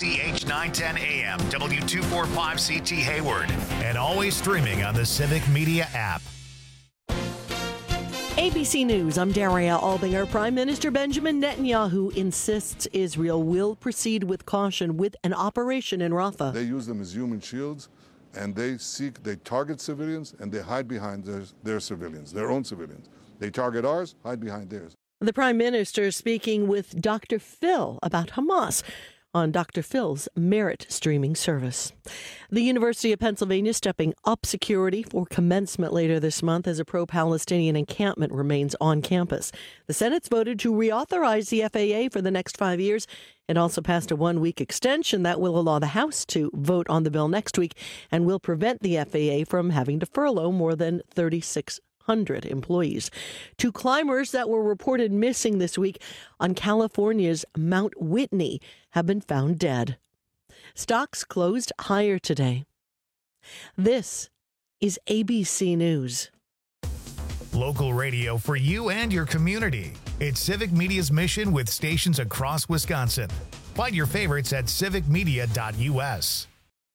WBZH 910 AM, W245CT Hayward, and always streaming on the Civic Media app. ABC News, I'm Daria Albinger. Prime Minister Benjamin Netanyahu insists Israel will proceed with caution with an operation in Rafah. They use them as human shields, and they target civilians, and they hide behind their civilians, their own civilians. They target ours, hide behind theirs. The Prime Minister speaking with Dr. Phil about Hamas on Dr. Phil's Merit streaming service. The University of Pennsylvania stepping up security for commencement later this month as a pro-Palestinian encampment remains on campus. The Senate's voted to reauthorize the FAA for the next 5 years. It also passed a one-week extension that will allow the House to vote on the bill next week and will prevent the FAA from having to furlough more than 3,600 employees. Two climbers that were reported missing this week on California's Mount Whitney have been found dead. Stocks closed higher today. This is ABC News. Local radio for you and your community. It's Civic Media's mission with stations across Wisconsin. Find your favorites at civicmedia.us.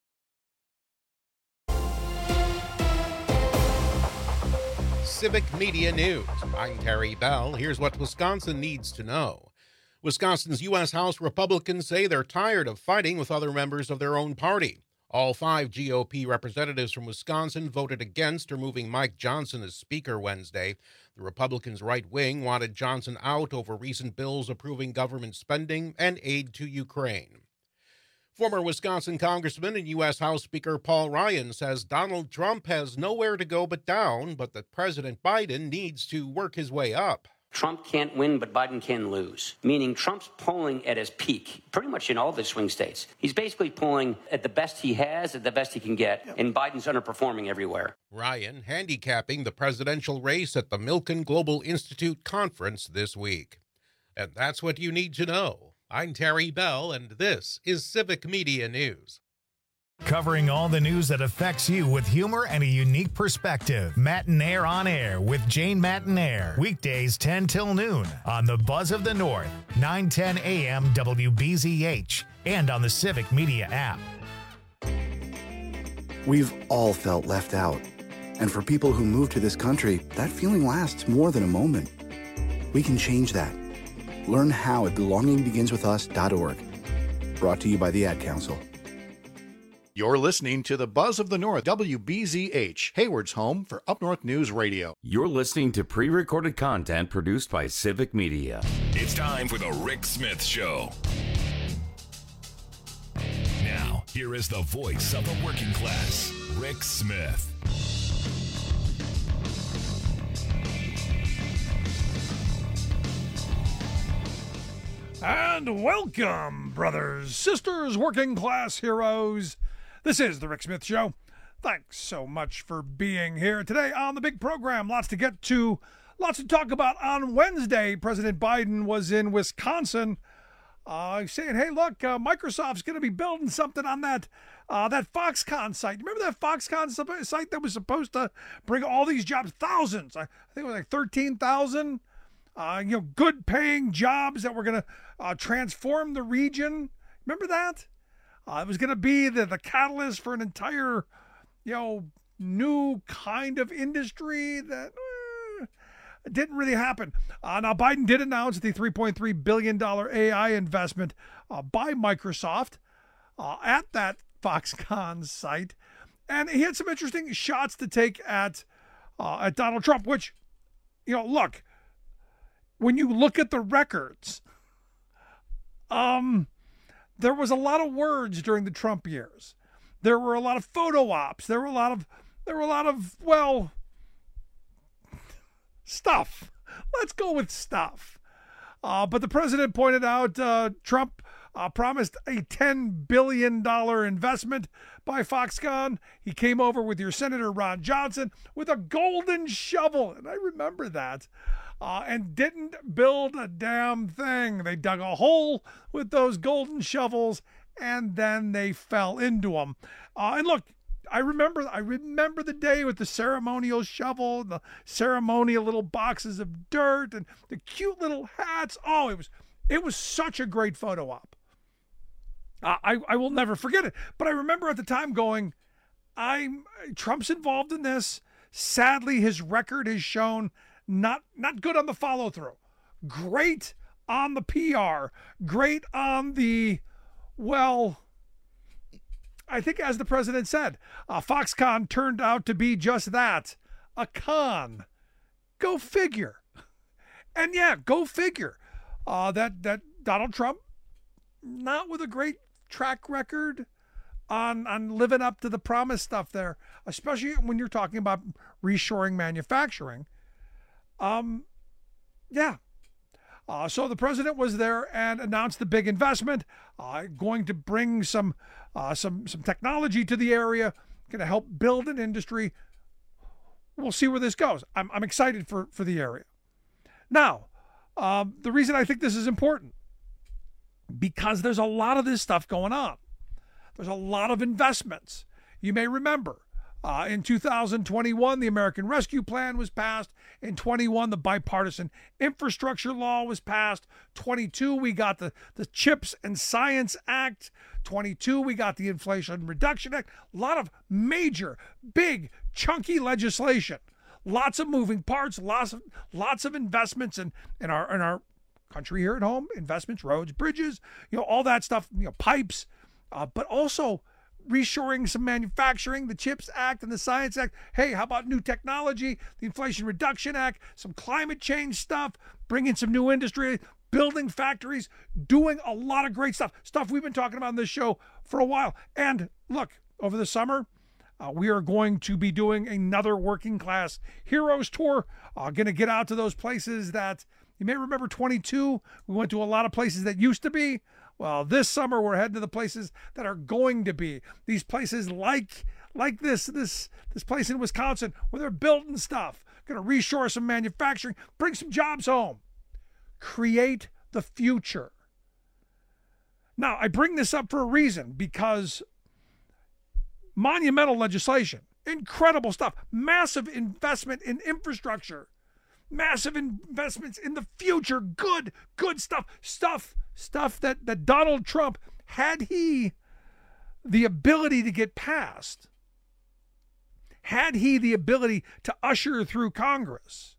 Civic Media News. I'm Terry Bell. Here's what Wisconsin needs to know. Wisconsin's U.S. House Republicans say they're tired of fighting with other members of their own party. All 5 GOP representatives from Wisconsin voted against removing Mike Johnson as Speaker Wednesday. The Republicans' right wing wanted Johnson out over recent bills approving government spending and aid to Ukraine. Former Wisconsin Congressman and U.S. House Speaker Paul Ryan says Donald Trump has nowhere to go but down, but that President Biden needs to work his way up. Trump can't win, but Biden can lose, meaning Trump's polling at his peak, pretty much in all the swing states. He's basically polling at the best he has, at the best he can get, and Biden's underperforming everywhere. Ryan handicapping the presidential race at the Milken Global Institute conference this week. And that's what you need to know. I'm Terry Bell, and this is Civic Media News. Covering all the news that affects you with humor and a unique perspective. Matinaire on Air with Jane Matinaire. Weekdays 10 till noon on the Buzz of the North, 910 AM WBZH, and on the Civic Media app. We've all felt left out. And for people who move to this country, that feeling lasts more than a moment. We can change that. Learn how at belongingbeginswithus.org. Brought to you by the Ad Council. You're listening to the Buzz of the North, WBZH, Hayward's home for Up North News Radio. You're listening to pre-recorded content produced by Civic Media. It's time for the Rick Smith Show. Now, here is the voice of the working class, Rick Smith. And welcome, brothers, sisters, working class heroes. This is the Rick Smith Show. Thanks so much for being here today on the big program. Lots to get to, lots to talk about. On Wednesday, President Biden was in Wisconsin saying, hey, look, Microsoft's going to be building something on that Foxconn site. Remember that Foxconn site that was supposed to bring all these jobs, thousands? I think it was like 13,000. Good paying jobs that were going to transform the region. Remember that? It was going to be the catalyst for an entire, new kind of industry that didn't really happen. Now, Biden did announce the $3.3 billion AI investment by Microsoft at that Foxconn site. And he had some interesting shots to take at Donald Trump, which, look, when you look at the records, there was a lot of words during the Trump years. There were a lot of photo ops. There were a lot of stuff. Let's go with stuff. But the president pointed out Trump promised a $10 billion investment by Foxconn. He came over with your Senator Ron Johnson with a golden shovel, and I remember that. And didn't build a damn thing. They dug a hole with those golden shovels, and then they fell into them. And look, I remember the day with the ceremonial shovel, the ceremonial little boxes of dirt, and the cute little hats. Oh, it was such a great photo op. I will never forget it. But I remember at the time going, Trump's involved in this. Sadly, his record has shown not good on the follow through. Great on the PR. Great on the, well, I think as the president said, Foxconn turned out to be just that, a con. Go figure. And yeah, go figure. That Donald Trump, not with a great track record on living up to the promise stuff there, especially when you're talking about reshoring manufacturing. Yeah. So the president was there and announced the big investment, going to bring some technology to the area, going to help build an industry. We'll see where this goes. I'm excited for the area. Now, the reason I think this is important, because there's a lot of this stuff going on. There's a lot of investments. You may remember in 2021, the American Rescue Plan was passed. In 21, the bipartisan infrastructure law was passed. 22, we got the CHIPS and Science Act. 22, we got the Inflation Reduction Act. A lot of major, big, chunky legislation. Lots of moving parts, lots of investments in our country here at home, investments, roads, bridges, all that stuff, pipes, but also reshoring some manufacturing, the CHIPS Act and the Science Act. Hey, how about new technology, the Inflation Reduction Act, some climate change stuff, bringing some new industry, building factories, doing a lot of great stuff we've been talking about on this show for a while. And look, over the summer, we are going to be doing another Working Class Heroes Tour. Going to get out to those places that you may remember. 22, we went to a lot of places that used to be. Well, this summer we're heading to the places that are going to be. These places like this place in Wisconsin where they're building stuff, going to reshore some manufacturing, bring some jobs home, create the future. Now, I bring this up for a reason, because monumental legislation, incredible stuff, massive investment in infrastructure, massive investments in the future, good stuff that Donald Trump, had he the ability to get passed, had he the ability to usher through Congress.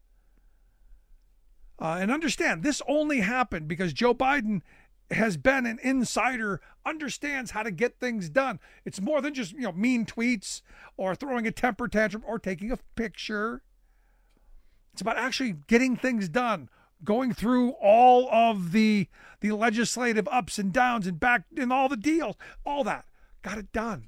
And understand, this only happened because Joe Biden has been an insider, understands how to get things done. It's more than just, mean tweets or throwing a temper tantrum or taking a picture. It's about actually getting things done, going through all of the legislative ups and downs and back and all the deals, all that. Got it done.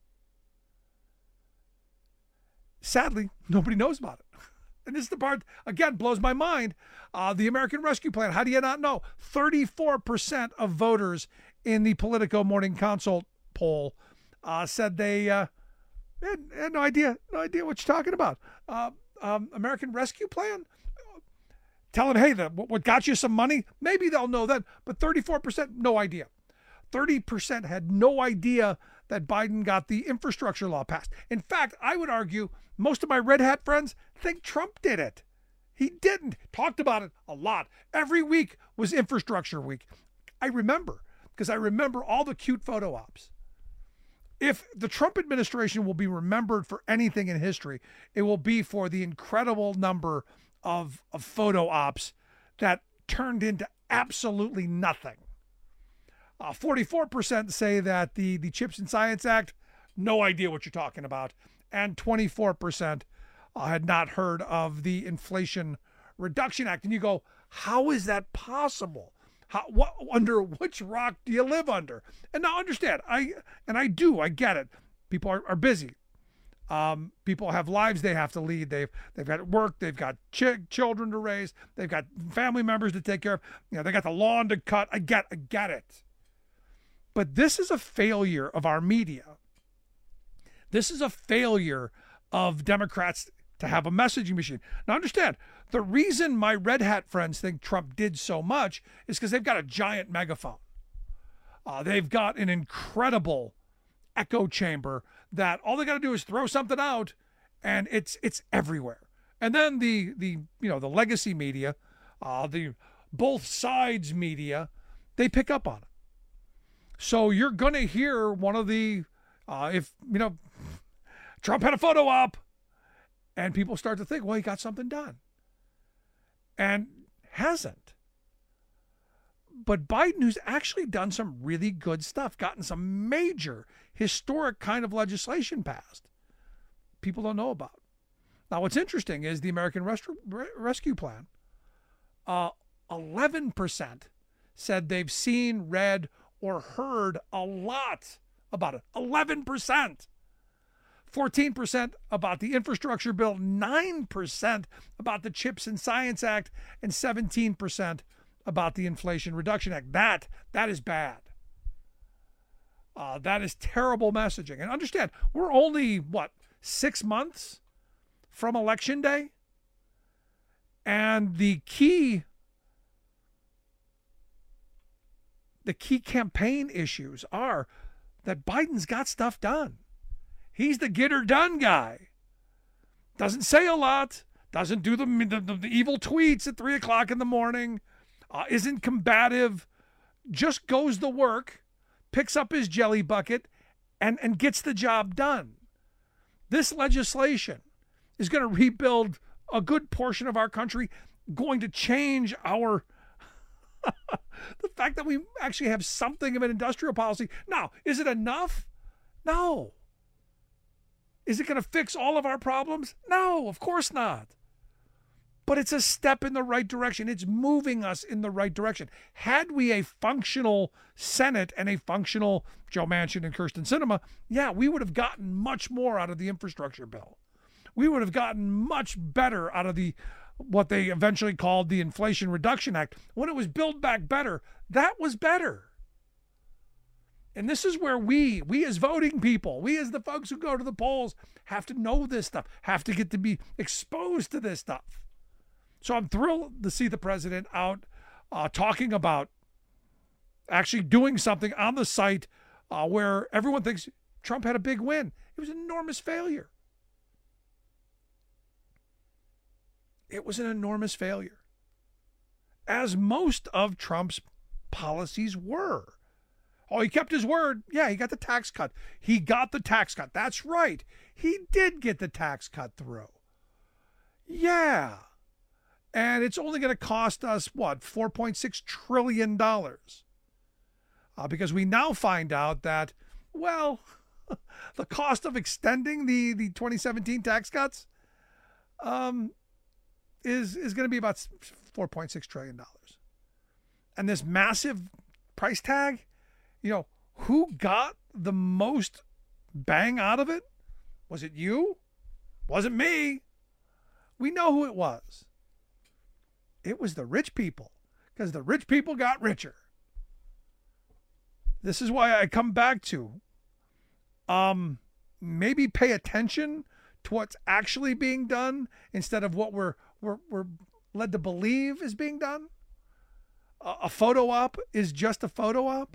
Sadly, nobody knows about it. And this is the part, again, blows my mind. The American Rescue Plan, how do you not know? 34% of voters in the Politico Morning Consult poll said they had no idea what you're talking about. American Rescue Plan? Tell them, hey, what got you some money? Maybe they'll know that, but 34%, no idea. 30% had no idea that Biden got the infrastructure law passed. In fact, I would argue most of my red hat friends think Trump did it. He didn't. Talked about it a lot. Every week was infrastructure week. I remember, because I remember all the cute photo ops. If the Trump administration will be remembered for anything in history, it will be for the incredible number of photo ops that turned into absolutely nothing. 44% say that the CHIPS and Science Act, no idea what you're talking about. And 24% had not heard of the Inflation Reduction Act. And you go, how is that possible? Under which rock do you live under? And now understand, I get it. People are busy. People have lives they have to lead. They've got work. They've got children to raise. They've got family members to take care of. They got the lawn to cut. I get it. But this is a failure of our media. This is a failure of Democrats to have a messaging machine. Now understand, the reason my red hat friends think Trump did so much is because they've got a giant megaphone. They've got an incredible echo chamber that all they got to do is throw something out and it's everywhere. And then the legacy media, the both sides media, they pick up on it. So you're going to hear one of the, Trump had a photo op, and people start to think, well, he got something done. And hasn't. But Biden, who's actually done some really good stuff, gotten some major historic kind of legislation passed, people don't know about. Now, what's interesting is the American Rescue Plan, 11% said they've seen, read, or heard a lot about it. 11%. 14% about the infrastructure bill, 9% about the CHIPS and Science Act, and 17% about the Inflation Reduction Act. That is bad. That is terrible messaging. And understand, we're only, 6 months from Election Day? And the key campaign issues are that Biden's got stuff done. He's the get her done guy. Doesn't say a lot. Doesn't do the evil tweets at 3 o'clock in the morning. Isn't combative. Just goes to work, picks up his jelly bucket, and gets the job done. This legislation is going to rebuild a good portion of our country, going to change our the fact that we actually have something of an industrial policy. Now, is it enough? No. Is it going to fix all of our problems? No, of course not. But it's a step in the right direction. It's moving us in the right direction. Had we a functional Senate and a functional Joe Manchin and Kyrsten Sinema, we would have gotten much more out of the infrastructure bill. We would have gotten much better out of what they eventually called the Inflation Reduction Act. When it was Build Back Better, that was better. And this is where we as voting people, we as the folks who go to the polls, have to know this stuff, have to get to be exposed to this stuff. So I'm thrilled to see the president out talking about actually doing something on the site where everyone thinks Trump had a big win. It was an enormous failure. It was an enormous failure, as most of Trump's policies were. Oh, he kept his word. Yeah, he got the tax cut. He got the tax cut. That's right. He did get the tax cut through. Yeah. And it's only going to cost us, $4.6 trillion. Because we now find out that, the cost of extending the 2017 tax cuts is going to be about $4.6 trillion. And this massive price tag, who got the most bang out of it? Was it you? Wasn't me. We know who it was. It was the rich people, because the rich people got richer. This is why I come back to maybe pay attention to what's actually being done instead of what we're led to believe is being done. A photo op is just a photo op.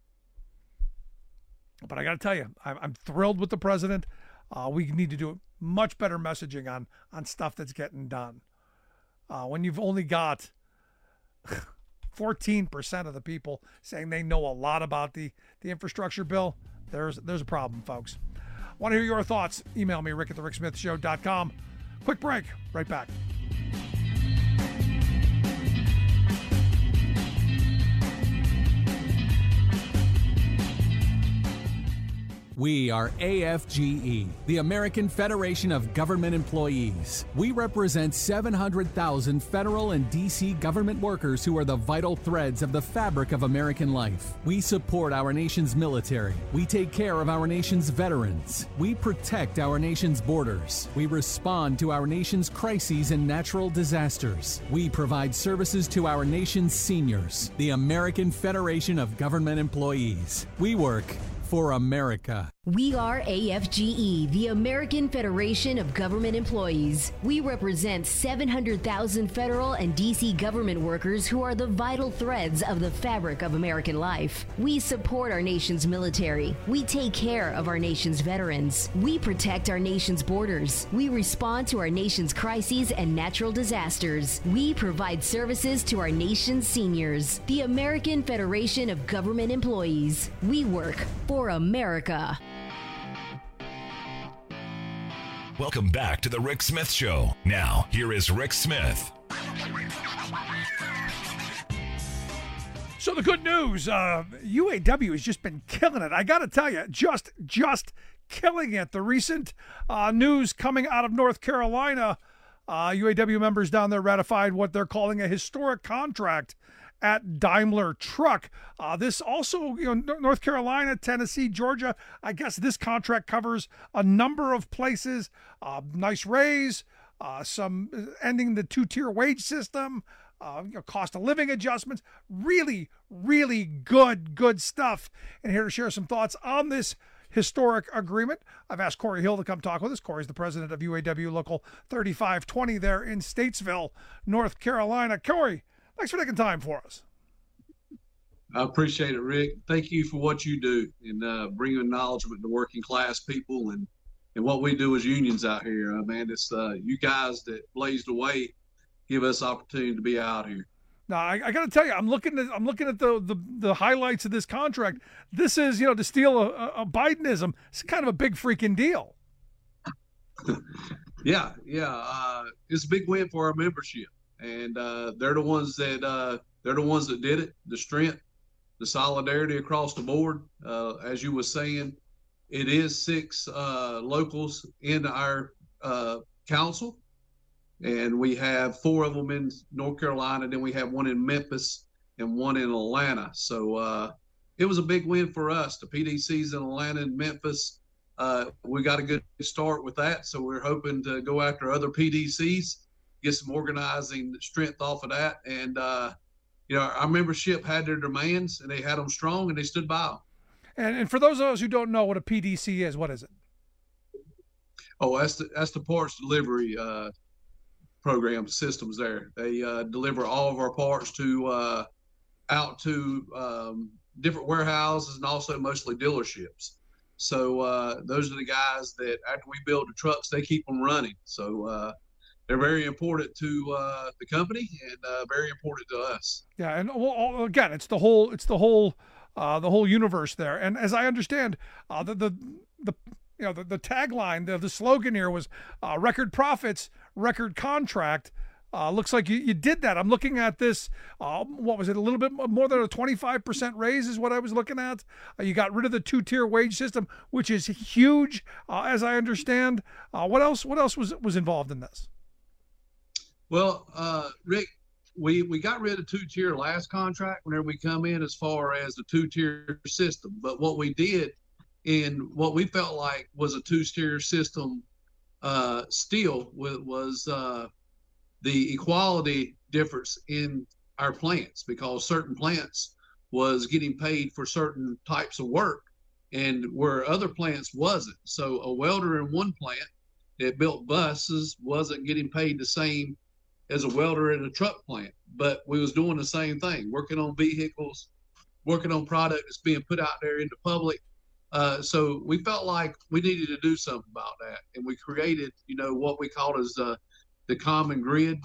But I got to tell you, I'm thrilled with the president. We need to do much better messaging on stuff that's getting done. When you've only got 14% of the people saying they know a lot about the infrastructure bill, there's a problem, folks. Want to hear your thoughts? Email me, rick@thericksmithshow.com. Quick break. Right back. We are AFGE, the American Federation of Government Employees. We represent 700,000 federal and D.C. government workers who are the vital threads of the fabric of American life. We support our nation's military. We take care of our nation's veterans. We protect our nation's borders. We respond to our nation's crises and natural disasters. We provide services to our nation's seniors. The American Federation of Government Employees. We work for America. We are AFGE, the American Federation of Government Employees. We represent 700,000 federal and D.C. government workers who are the vital threads of the fabric of American life. We support our nation's military. We take care of our nation's veterans. We protect our nation's borders. We respond to our nation's crises and natural disasters. We provide services to our nation's seniors. The American Federation of Government Employees. We work for America. Welcome back to the Rick Smith Show. Now, here is Rick Smith. So the good news, UAW has just been killing it. I got to tell you, just killing it. The recent news coming out of North Carolina, UAW members down there ratified what they're calling a historic contract at Daimler Truck. This also, North Carolina, Tennessee, Georgia, I guess this contract covers a number of places. Nice raise, some ending the two-tier wage system, cost of living adjustments. Really, really good stuff. And here to share some thoughts on this historic agreement, I've asked Corey Hill to come talk with us. Corey's the president of UAW Local 3520 there in Statesville, North Carolina. Corey, thanks for taking time for us. I appreciate it, Rick. Thank you for what you do and bringing acknowledgement to working class people and what we do as unions out here. Man, it's you guys that blazed the way, give us opportunity to be out here. Now, I got to tell you, I'm looking at the highlights of this contract. This is, to steal a Bidenism, it's kind of a big freaking deal. Yeah. It's a big win for our membership. And they're the ones that did it. The strength, the solidarity across the board. As you were saying, it is 6 locals in our council, and we have 4 of them in North Carolina. Then we have 1 in Memphis and 1 in Atlanta. So it was a big win for us. The PDCs in Atlanta and Memphis. We got a good start with that. So we're hoping to go after other PDCs. Get some organizing strength off of that. And, our membership had their demands, and they had them strong, and they stood by them. And for those of us who don't know what a PDC is, what is it? Oh, that's the parts delivery program systems there. They deliver all of our parts to out to different warehouses and also mostly dealerships. So those are the guys that after we build the trucks, they keep them running. So they're very important to the company and very important to us. Yeah, and again, it's the whole universe there. And as I understand, the tagline, the slogan here was record profits, record contract. Looks like you did that. I'm looking at this. What was it? A little bit more than a 25% raise is what I was looking at. You got rid of the 2-tier wage system, which is huge, as I understand. What else was involved in this? Well, Rick, we got rid of 2-tier last contract whenever we come in as far as the 2-tier system. But what we did in what we felt like was a 2-tier system still was the equality difference in our plants, because certain plants was getting paid for certain types of work and where other plants wasn't. So a welder in one plant that built buses wasn't getting paid the same as a welder in a truck plant, but we was doing the same thing, working on vehicles, working on product that's being put out there in the public. So we felt like we needed to do something about that. And we created, what we called as the common grid.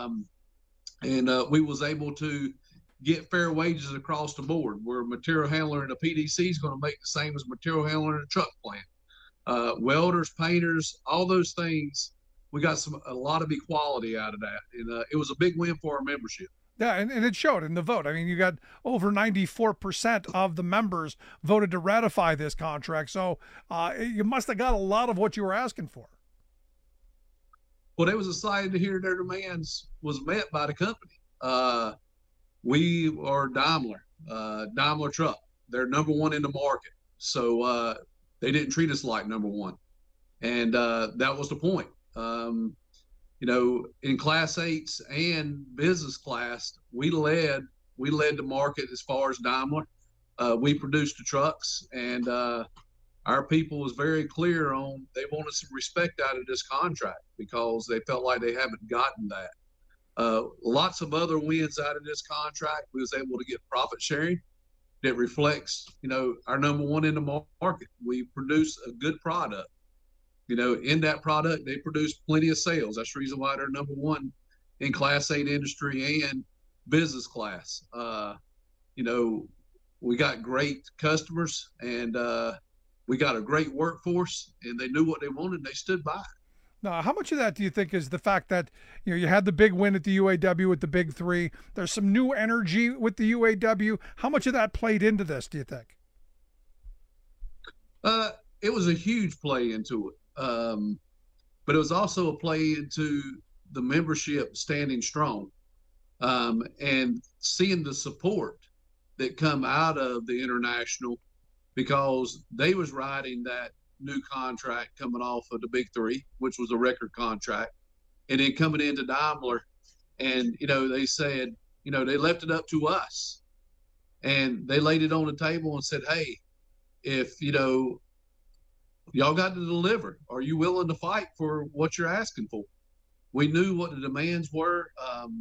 We was able to get fair wages across the board, where material handler in a PDC is going to make the same as material handler in a truck plant. Welders, painters, all those things. We got a lot of equality out of that. And it was a big win for our membership. Yeah, and it showed in the vote. I mean, you got over 94% of the members voted to ratify this contract. So you must have got a lot of what you were asking for. Well, they was excited to hear their demands was met by the company. We are Daimler Truck. They're number 1 in the market. So they didn't treat us like number 1. And that was the point. In class 8s and business class, we led the market as far as Daimler. We produced the trucks, and our people was very clear on they wanted some respect out of this contract because they felt like they haven't gotten that. Lots of other wins out of this contract. We was able to get profit sharing that reflects, our number one in the market. We produce a good product. In that product, they produce plenty of sales. That's the reason why they're number one in Class 8 industry and business class. We got great customers and we got a great workforce, and they knew what they wanted and they stood by it. Now, how much of that do you think is the fact that you had the big win at the UAW with the big three? There's some new energy with the UAW. How much of that played into this, do you think? It was a huge play into it, but it was also a play into the membership standing strong and seeing the support that come out of the international, because they was riding that new contract coming off of the big three, which was a record contract, and then coming into Daimler, and they said, they left it up to us, and they laid it on the table and said, hey, if y'all got to deliver, are you willing to fight for what you're asking for? We knew what the demands were.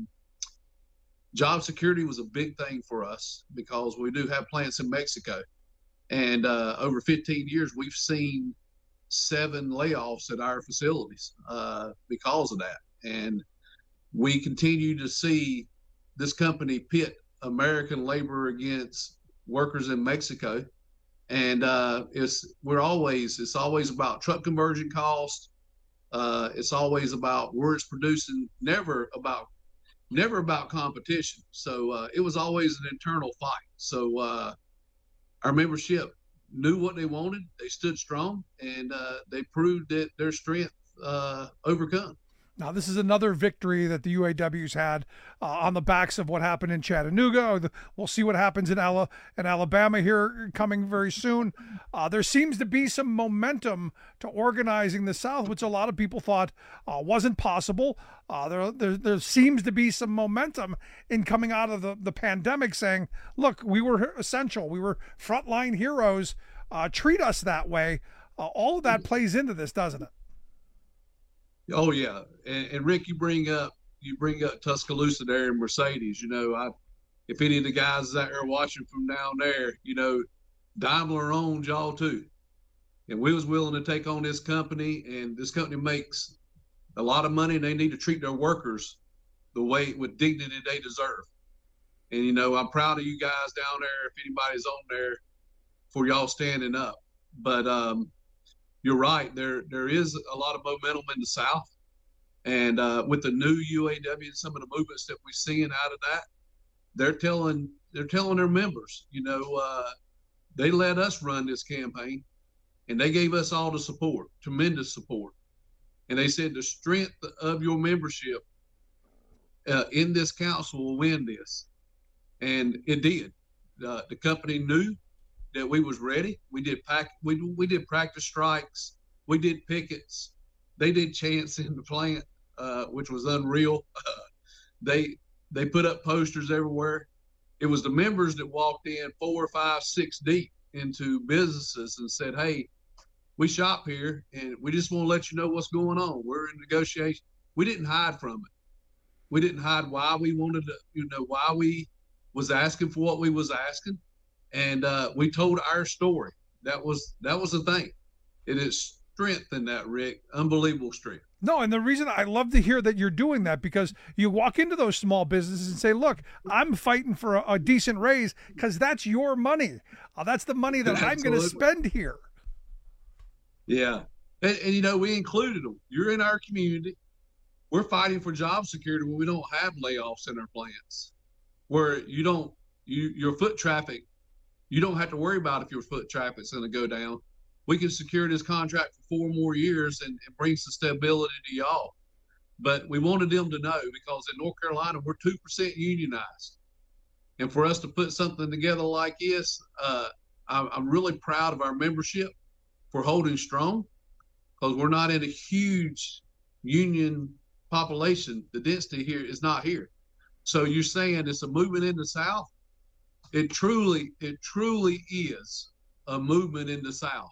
Job security was a big thing for us because we do have plants in Mexico. And over 15 years, we've seen 7 layoffs at our facilities because of that. And we continue to see this company pit American labor against workers in Mexico. And it's always about truck conversion cost. It's always about where it's producing, never about competition. So it was always an internal fight. So our membership knew what they wanted. They stood strong, and they proved that their strength overcome. Now, this is another victory that the UAW's had on the backs of what happened in Chattanooga. We'll see what happens in Alabama here coming very soon. There seems to be some momentum to organizing the South, which a lot of people thought wasn't possible. There seems to be some momentum in coming out of the pandemic saying, look, we were essential. We were frontline heroes. Treat us that way. All of that plays into this, doesn't it? Oh yeah, and Rick, you bring up Tuscaloosa there and Mercedes. If any of the guys out there watching from down there, Daimler owns y'all too, and we was willing to take on this company. And this company makes a lot of money, and they need to treat their workers the way with dignity they deserve. And I'm proud of you guys down there. If anybody's on there, for y'all standing up, but you're right. There is a lot of momentum in the South, and with the new UAW and some of the movements that we're seeing out of that, they're telling their members, they let us run this campaign, and they gave us all the support, tremendous support, and they said the strength of your membership in this council will win this, and it did. The company knew that we was ready. We did practice strikes. We did pickets. They did chants in the plant, which was unreal. They put up posters everywhere. It was the members that walked in 4, 5, 6 deep into businesses and said, hey, we shop here and we just want to let you know what's going on. We're in negotiation. We didn't hide from it. We didn't hide why we wanted to, why we was asking for what we was asking. And we told our story. That was the thing. It is strength in that, Rick. Unbelievable strength. No, and the reason I love to hear that you're doing that, because you walk into those small businesses and say, look, I'm fighting for a decent raise because that's your money. That's the money that I'm going to spend here. Yeah. And we included them. You're in our community. We're fighting for job security when we don't have layoffs in our plants, where your foot traffic, you don't have to worry about if your foot traffic's going to go down. We can secure this contract for 4 more years and bring some stability to y'all. But we wanted them to know, because in North Carolina, we're 2% unionized. And for us to put something together like this, I'm really proud of our membership for holding strong, because we're not in a huge union population. The density here is not here. So you're saying it's a movement in the South? It truly is a movement in the South.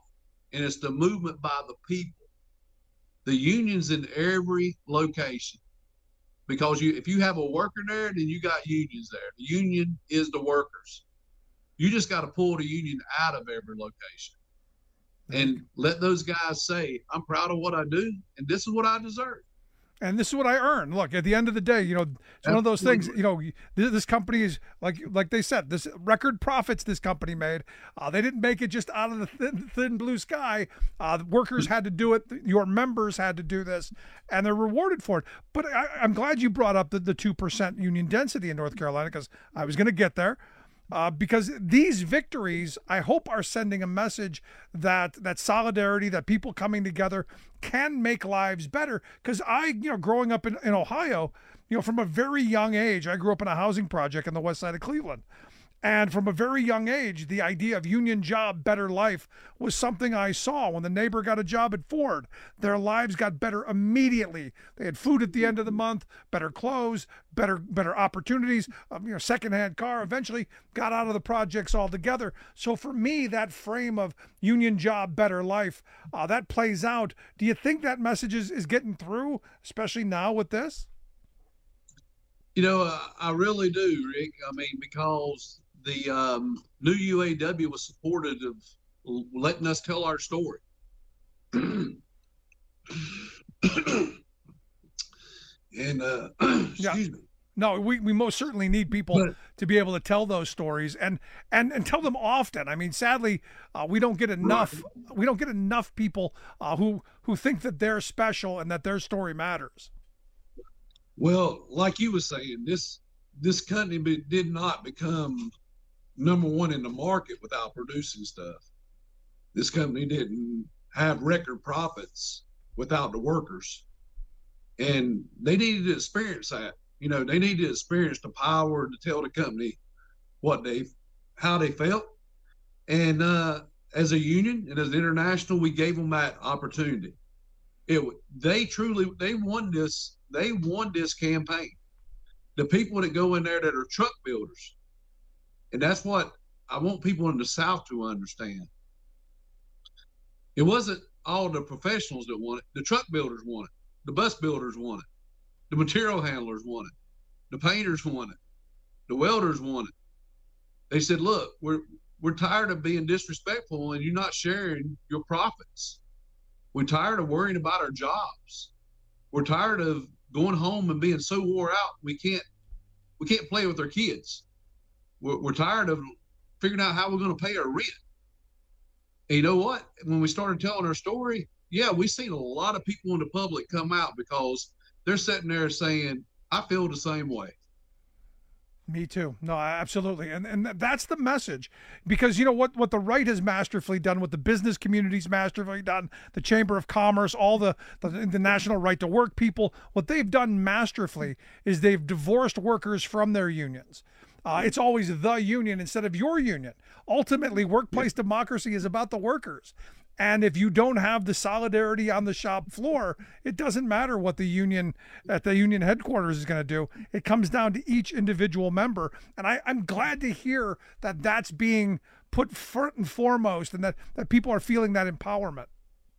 and it's the movement by the people. The union's in every location, because if you have a worker there, then you got unions there. The union is the workers. You just got to pull the union out of every location and let those guys say, I'm proud of what I do, and this is what I deserve. And this is what I earn. Look, at the end of the day, it's one of those things, this company is, like they said, this record profits this company made. They didn't make it just out of the thin blue sky. The workers had to do it. Your members had to do this, and they're rewarded for it. But I'm glad you brought up the 2% union density in North Carolina, because I was going to get there. Because these victories, I hope, are sending a message that solidarity, that people coming together can make lives better. Because growing up in Ohio, from a very young age, I grew up in a housing project on the west side of Cleveland. And from a very young age, the idea of union job, better life was something I saw. When the neighbor got a job at Ford, their lives got better immediately. They had food at the end of the month, better clothes, better opportunities, secondhand car, eventually got out of the projects altogether. So for me, that frame of union job, better life, that plays out. Do you think that message is getting through, especially now with this? I really do, Rick. I mean, because the new UAW was supportive of letting us tell our story. And excuse me. No, we most certainly need people to be able to tell those stories and tell them often. I mean, sadly, we don't get enough. We don't get enough people who think that they're special and that their story matters. Well, like you were saying, this company did not become number one in the market without producing stuff. This company didn't have record profits without the workers, and they needed to experience that. They needed to experience the power to tell the company how they felt. And as a union and as international, we gave them that opportunity. They won this. They won this campaign. The people that go in there that are truck builders, and that's what I want people in the South to understand. It wasn't all the professionals that won it. The truck builders won it. The bus builders won it. The material handlers won it. The painters won it. The welders won it. They said, look, we're tired of being disrespectful and you're not sharing your profits. We're tired of worrying about our jobs. We're tired of going home and being so wore out we can't play with our kids. We're tired of figuring out how we're going to pay our rent. And you know what? When we started telling our story, we've seen a lot of people in the public come out because they're sitting there saying, I feel the same way. Me too. No, absolutely. And that's the message, because what the right has masterfully done, what the business community's masterfully done, the Chamber of Commerce, all the national right to work people, what they've done masterfully is they've divorced workers from their unions. It's always the union instead of your union. Ultimately, workplace democracy is about the workers. And if you don't have the solidarity on the shop floor, it doesn't matter what the union at the union headquarters is going to do. It comes down to each individual member. And I'm glad to hear that that's being put front and foremost, and that people are feeling that empowerment.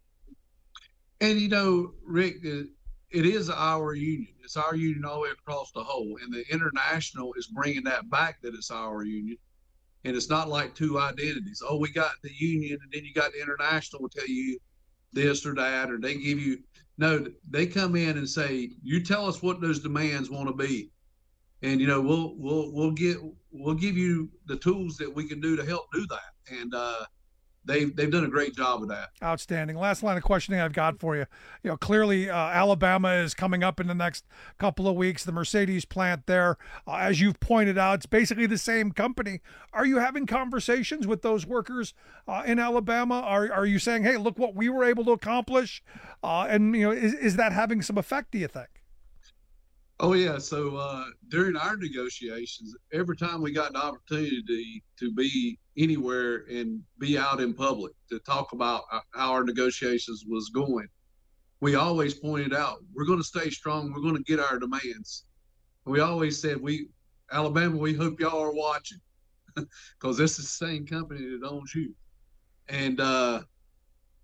And, Rick, it is our union. It's our union all the way across the whole. And the international is bringing that back, that it's our union. And it's not like two identities. Oh, we got the union, and then you got the international will tell you this or that, or they give you. No, they come in and say, you tell us what those demands want to be. And, we'll give you the tools that we can do to help do that. And they've done a great job of that. Outstanding. Last line of questioning I've got for you. Clearly Alabama is coming up in the next couple of weeks. The Mercedes plant there, as you've pointed out, it's basically the same company. Are you having conversations with those workers in Alabama? Are you saying, hey, look what we were able to accomplish? And is that having some effect, do you think? Oh, yeah. So during our negotiations, every time we got an opportunity to be anywhere and be out in public to talk about how our negotiations was going, we always pointed out, we're going to stay strong. We're going to get our demands. We always said, Alabama, we hope y'all are watching, because this is the same company that owns you. And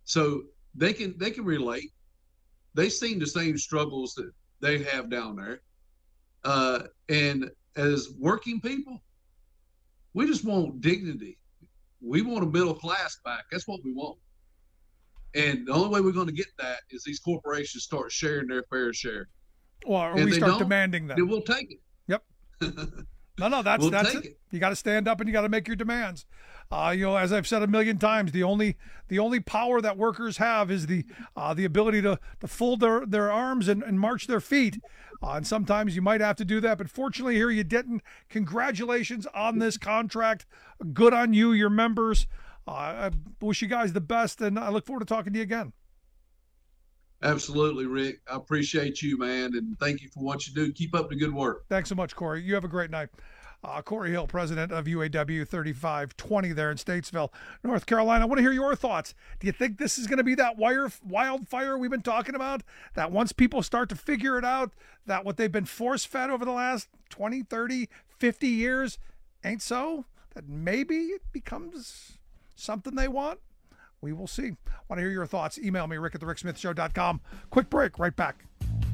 So they can relate. They've seen the same struggles that they have down there. And as working people, we just want dignity. We want a middle class back. That's what we want. And the only way we're going to get that is these corporations start sharing their fair share. Or we start demanding that. Then we'll take it. Yep. No, that's it. You got to stand up and you got to make your demands. As I've said a million times, the only power that workers have is the ability to fold their arms and march their feet. And sometimes you might have to do that, but fortunately here you didn't. Congratulations on this contract. Good on you, your members. I wish you guys the best, and I look forward to talking to you again. Absolutely, Rick. I appreciate you, man, and thank you for what you do. Keep up the good work. Thanks so much, Corey. You have a great night. Corey Hill, president of UAW 3520 there in Statesville, North Carolina. I want to hear your thoughts. Do you think this is going to be that wildfire we've been talking about? That once people start to figure it out, that what they've been force-fed over the last 20, 30, 50 years ain't so? That maybe it becomes something they want? We will see. Want to hear your thoughts? Email me, rick@thericksmithshow.com. Quick break, right back.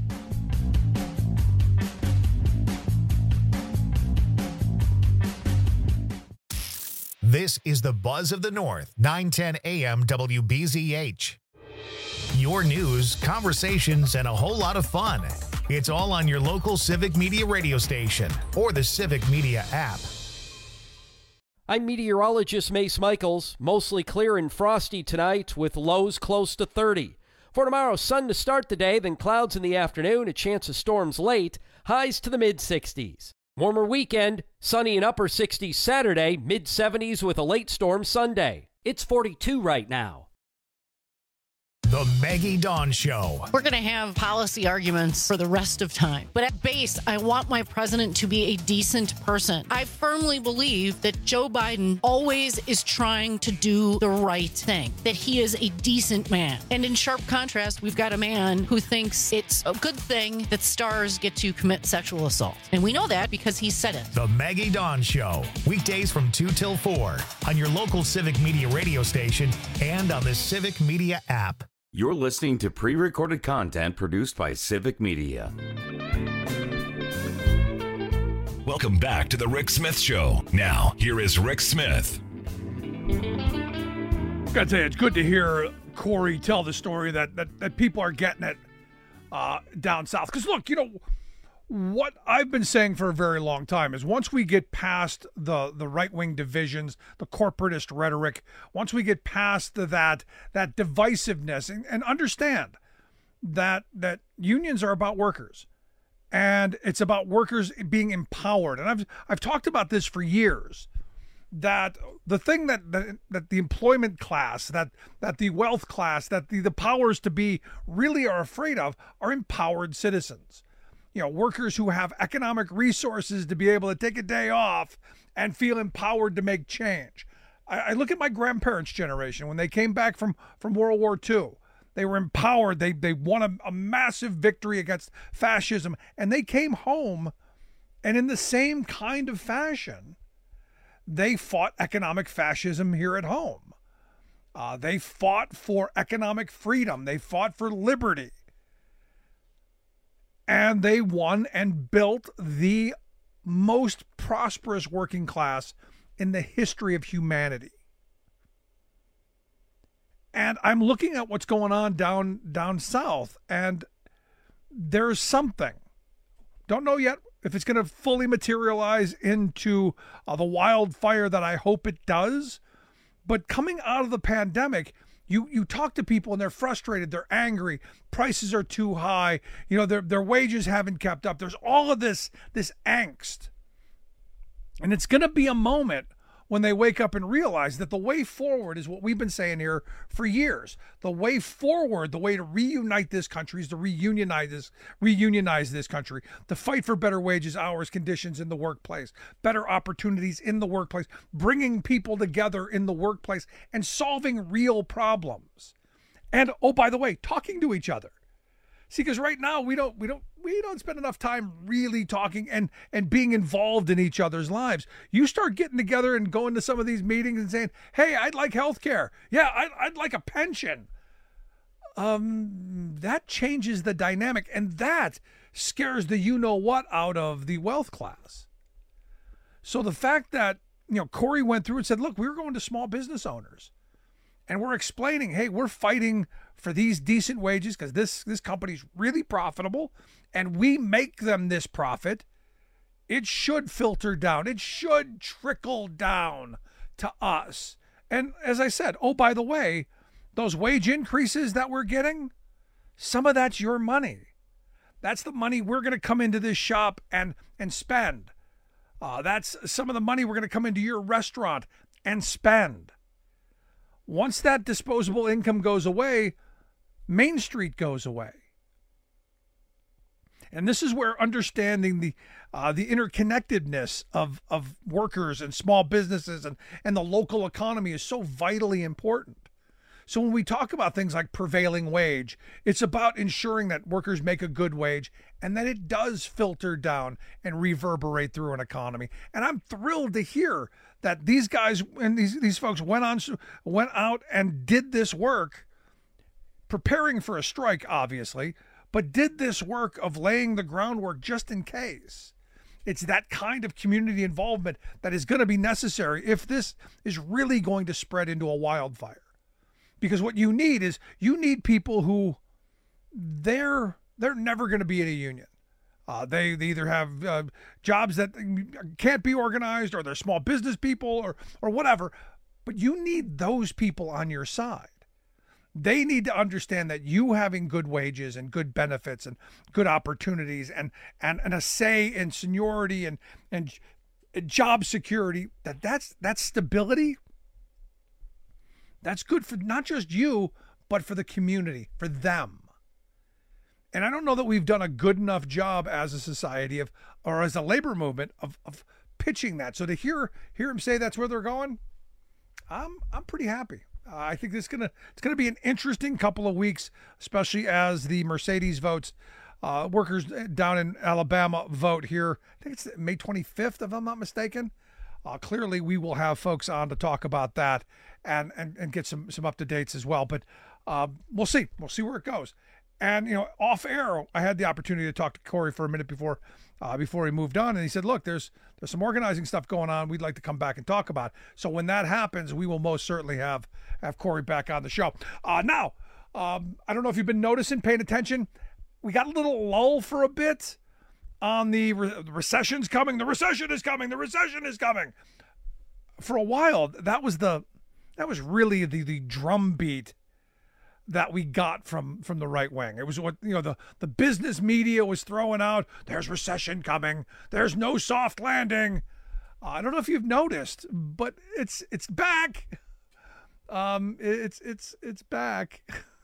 This is the Buzz of the North, 910 AM WBZH. Your news, conversations, and a whole lot of fun. It's all on your local Civic Media radio station or the Civic Media app. I'm meteorologist Mace Michaels. Mostly clear and frosty tonight with lows close to 30. For tomorrow, sun to start the day, then clouds in the afternoon, a chance of storms late, highs to the mid-60s. Warmer weekend, sunny and upper 60s Saturday, mid-70s with a late storm Sunday. It's 42 right now. The Maggie Dawn Show. We're going to have policy arguments for the rest of time. But at base, I want my president to be a decent person. I firmly believe that Joe Biden always is trying to do the right thing, that he is a decent man. And in sharp contrast, we've got a man who thinks it's a good thing that stars get to commit sexual assault. And we know that because he said it. The Maggie Dawn Show. Weekdays from 2 till 4 on your local Civic Media radio station and on the Civic Media app. You're listening to pre-recorded content produced by Civic Media. Welcome back to the Rick Smith Show. Now, here is Rick Smith. Gotta tell you, it's good to hear Corey tell the story that people are getting it down south. Because look, what I've been saying for a very long time is once we get past the right-wing divisions, the corporatist rhetoric, once we get past that divisiveness and understand that unions are about workers and it's about workers being empowered. And I've talked about this for years, that the thing that the employment class, that the wealth class, that the powers to be really are afraid of are empowered citizens. Workers who have economic resources to be able to take a day off and feel empowered to make change. I look at my grandparents' generation when they came back from World War II. They were empowered. They won a massive victory against fascism, and they came home, and in the same kind of fashion, they fought economic fascism here at home. They fought for economic freedom. They fought for liberty. And they won and built the most prosperous working class in the history of humanity. And I'm looking at what's going on down south, and there's something. Don't know yet if it's going to fully materialize into the wildfire that I hope it does. But coming out of the pandemic, You talk to people and they're frustrated, they're angry, prices are too high, their wages haven't kept up. There's all of this angst. And it's going to be a moment when they wake up and realize that the way forward is what we've been saying here for years. The way forward, the way to reunite this country is to reunionize this country, to fight for better wages, hours, conditions in the workplace, better opportunities in the workplace, bringing people together in the workplace and solving real problems. And, oh, by the way, talking to each other. See, because right now we don't spend enough time really talking and being involved in each other's lives. You start getting together and going to some of these meetings and saying, hey, I'd like health care. Yeah, I'd like a pension. that changes the dynamic, and that scares the you-know-what out of the wealth class. So the fact that, Corey went through and said, look, we're going to small business owners, and we're explaining, hey, we're fighting for these decent wages because this company's really profitable, and we make them this profit. It should filter down. It should trickle down to us. And as I said, oh, by the way, those wage increases that we're getting, some of that's your money. That's the money we're going to come into this shop and spend. That's some of the money we're going to come into your restaurant and spend. Once that disposable income goes away, Main Street goes away. And this is where understanding the interconnectedness of workers and small businesses and the local economy is so vitally important. So when we talk about things like prevailing wage, it's about ensuring that workers make a good wage and that it does filter down and reverberate through an economy. And I'm thrilled to hear that these guys and these folks went out and did this work, preparing for a strike, obviously, but did this work of laying the groundwork just in case. It's that kind of community involvement that is going to be necessary if this is really going to spread into a wildfire. Because what you need is people who they're never going to be in a union. They either have jobs that can't be organized, or they're small business people, or whatever. But you need those people on your side. They need to understand that you having good wages and good benefits and good opportunities and a say in seniority and job security, that's stability. That's good for not just you, but for the community, for them. And I don't know that we've done a good enough job as a society or as a labor movement of pitching that. So to hear him say that's where they're going, I'm pretty happy. I think it's gonna be an interesting couple of weeks, especially as the Mercedes votes, workers down in Alabama vote here. I think it's May 25th, if I'm not mistaken. Clearly, we will have folks on to talk about that and get some up-to-dates as well. But we'll see. We'll see where it goes. And, off air, I had the opportunity to talk to Corey for a minute before he moved on. And he said, look, there's some organizing stuff going on we'd like to come back and talk about. So when that happens, we will most certainly have Corey back on the show. Now, I don't know if you've been noticing, paying attention. We got a little lull for a bit on the recession's coming. The recession is coming. The recession is coming. For a while, that was really the drum beat that we got from the right wing. It was what the business media was throwing out. There's recession coming. There's no soft landing. I don't know if you've noticed, but it's back. It's back.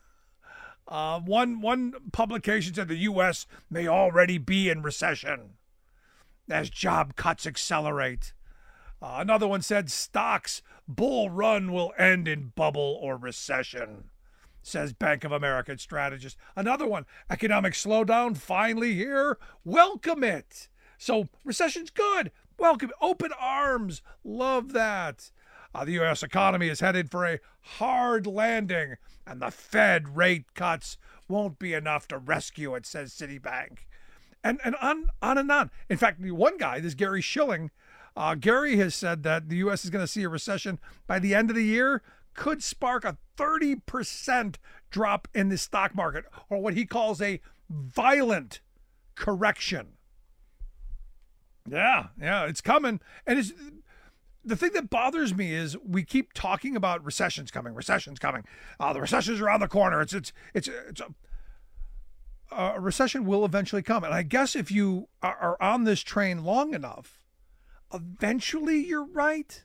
One publication said the U.S. may already be in recession as job cuts accelerate. Another one said stocks bull run will end in bubble or recession, says Bank of America strategist. Another one, economic slowdown finally here. Welcome it. So recession's good. Welcome. Open arms. Love that. The U.S. economy is headed for a hard landing, and the Fed rate cuts won't be enough to rescue it, says Citibank. And on and on. In fact, one guy, this Gary Schilling, Gary has said that the U.S. is going to see a recession by the end of the year, could spark a 30% drop in the stock market, or what he calls a violent correction. Yeah, it's coming. And the thing that bothers me is we keep talking about recessions coming. The recession's around the corner. A recession will eventually come. And I guess if you are on this train long enough, eventually you're right.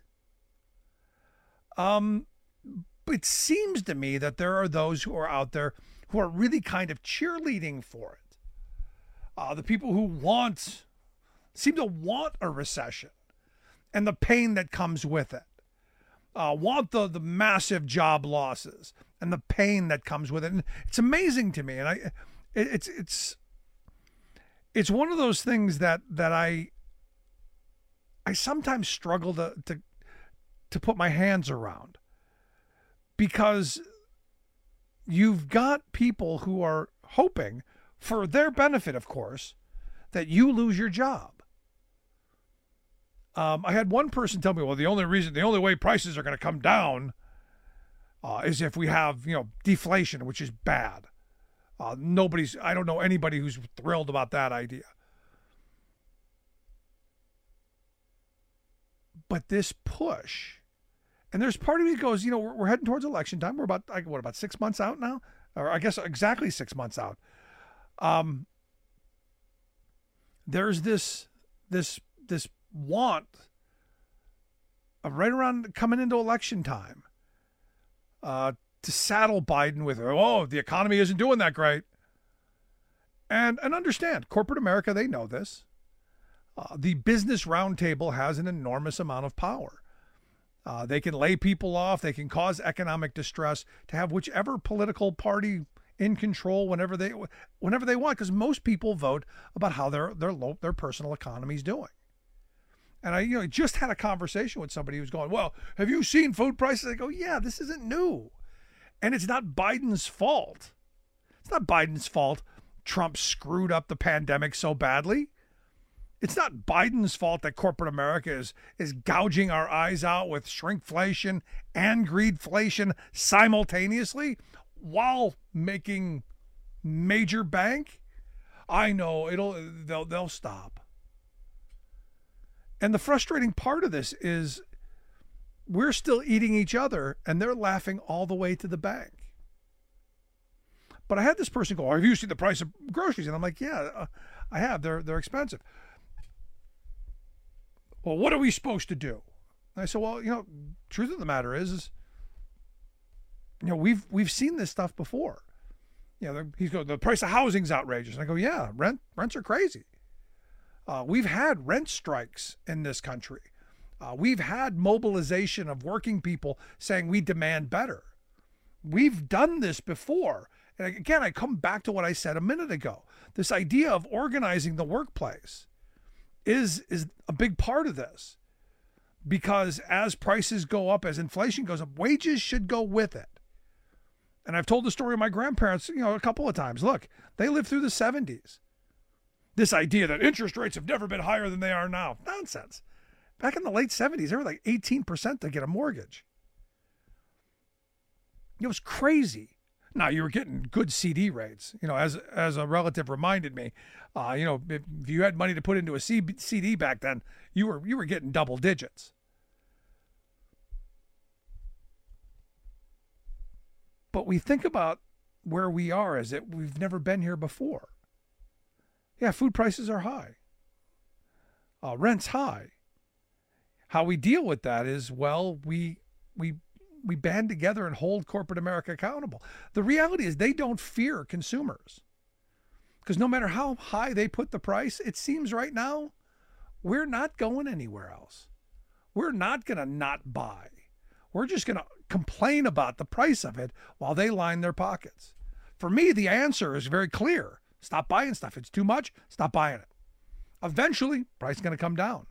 It seems to me that there are those who are out there who are really kind of cheerleading for it. The people who seem to want a recession and the pain that comes with it. Want the massive job losses and the pain that comes with it. And it's amazing to me. And it's one of those things that I sometimes struggle to put my hands around, because you've got people who are hoping, for their benefit, of course, that you lose your job. I had one person tell me, well, the only way prices are going to come down is if we have, deflation, which is bad. I don't know anybody who's thrilled about that idea. But this push, and there's part of me that goes, we're heading towards election time. We're about 6 months out now? Or I guess exactly 6 months out. There's this want right around coming into election time to saddle Biden with, the economy isn't doing that great. And understand, corporate America, they know this. The Business Roundtable has an enormous amount of power. They can lay people off. They can cause economic distress to have whichever political party in control whenever they want, because most people vote about how their personal economy is doing. And I just had a conversation with somebody who's going, well, have you seen food prices? I go, yeah, this isn't new. And it's not Biden's fault. It's not Biden's fault Trump screwed up the pandemic so badly. It's not Biden's fault that corporate America is gouging our eyes out with shrinkflation and greedflation simultaneously while making major bank. I know they'll stop. And the frustrating part of this is we're still eating each other and they're laughing all the way to the bank. But I had this person go, have you seen the price of groceries? And I'm like, yeah, I have. They're expensive. Well, what are we supposed to do? And I said, well, truth of the matter is we've seen this stuff before. He's going, the price of housing's outrageous. And I go, yeah, rents are crazy. We've had rent strikes in this country. We've had mobilization of working people saying we demand better. We've done this before. And again, I come back to what I said a minute ago. This idea of organizing the workplace is a big part of this, because as prices go up, as inflation goes up, wages should go with it. And I've told the story of my grandparents, a couple of times. Look, they lived through the 70s. This idea that interest rates have never been higher than they are now. Nonsense. Back in the late 70s, they were like 18% to get a mortgage. It was crazy. Now, you were getting good CD rates. As a relative reminded me, if you had money to put into a CD back then, you were getting double digits. But we think about where we are as if we've never been here before. Yeah, food prices are high. Rent's high. How we deal with that is, well, we band together and hold corporate America accountable. The reality is they don't fear consumers, because no matter how high they put the price, it seems right now we're not going anywhere else. We're not going to not buy. We're just going to complain about the price of it while they line their pockets. For me, the answer is very clear. Stop buying stuff. It's too much. Stop buying it. Eventually, price is going to come down.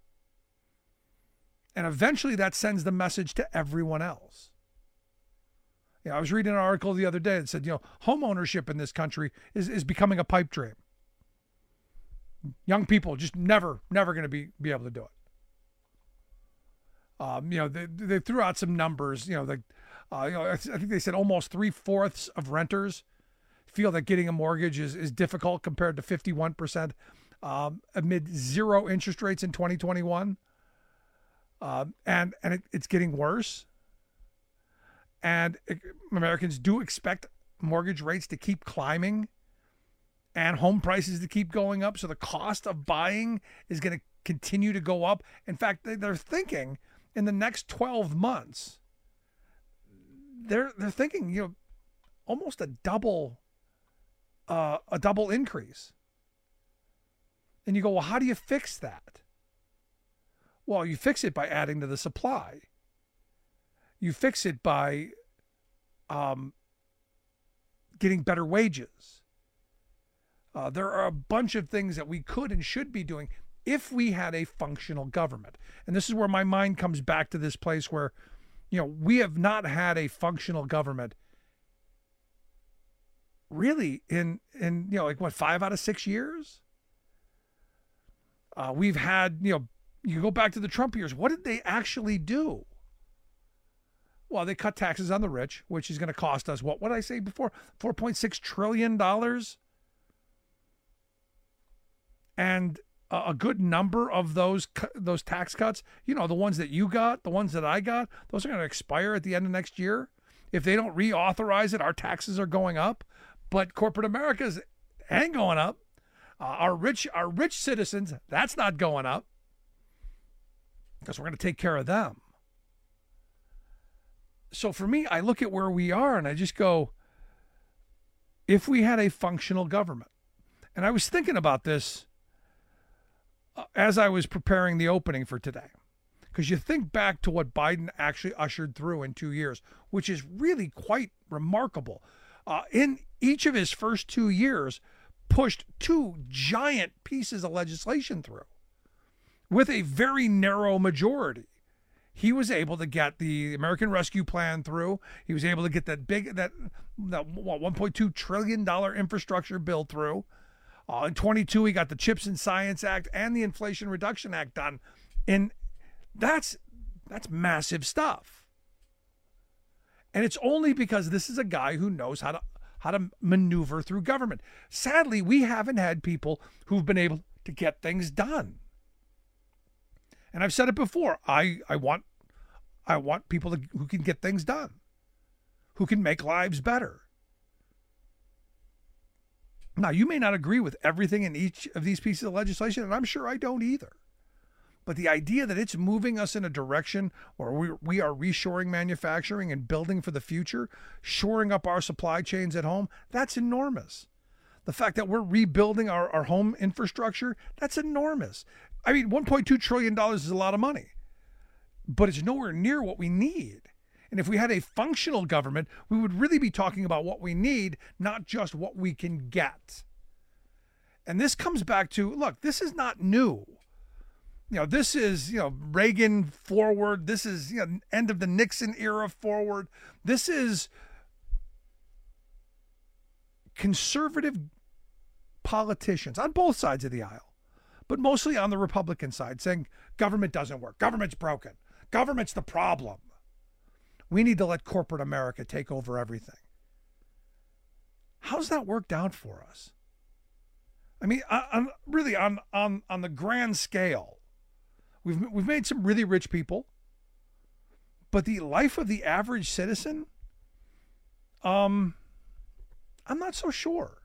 And eventually that sends the message to everyone else. I was reading an article the other day that said, home ownership in this country is becoming a pipe dream. Young people just never going to be able to do it. They threw out some numbers. I think they said almost 3/4 of renters feel that getting a mortgage is difficult, compared to 51% amid zero interest rates in 2021. And it's getting worse. And Americans do expect mortgage rates to keep climbing and home prices to keep going up. So the cost of buying is going to continue to go up. In fact, they're thinking in the next 12 months, they're thinking, almost a double increase. And you go, well, how do you fix that? Well, you fix it by adding to the supply. You fix it by getting better wages. There are a bunch of things that we could and should be doing if we had a functional government. And this is where my mind comes back to this place where, we have not had a functional government really in like what, 5 out of 6 years? We've had, you go back to the Trump years. What did they actually do? Well, they cut taxes on the rich, which is going to cost us what did I say before? $4.6 trillion. And a good number of those tax cuts, the ones that you got, the ones that I got, those are going to expire at the end of next year. If they don't reauthorize it, our taxes are going up. But corporate America's ain't going up. Our rich citizens, that's not going up, because we're going to take care of them. So for me, I look at where we are and I just go, if we had a functional government, and I was thinking about this as I was preparing the opening for today, because you think back to what Biden actually ushered through in 2 years, which is really quite remarkable. In each of his first 2 years, pushed 2 giant pieces of legislation through with a very narrow majority. He was able to get the American Rescue Plan through. He was able to get that $1.2 trillion infrastructure bill through. In 22, he got the CHIPS and Science Act and the Inflation Reduction Act done. And that's massive stuff. And it's only because this is a guy who knows how to maneuver through government. Sadly, we haven't had people who've been able to get things done. And I've said it before. I want people who can get things done, who can make lives better. Now, you may not agree with everything in each of these pieces of legislation, and I'm sure I don't either. But the idea that it's moving us in a direction where we are reshoring manufacturing and building for the future, shoring up our supply chains at home, that's enormous. The fact that we're rebuilding our home infrastructure, that's enormous. I mean, $1.2 trillion is a lot of money, but it's nowhere near what we need. And if we had a functional government, we would really be talking about what we need, not just what we can get. And this comes back to, look, this is not new. This is, Reagan forward. This is, end of the Nixon era forward. This is conservative politicians on both sides of the aisle, but mostly on the Republican side, saying government doesn't work. Government's broken. Government's the problem. We need to let corporate America take over everything. How's that worked out for us? I mean, on the grand scale, we've made some really rich people, but the life of the average citizen, I'm not so sure.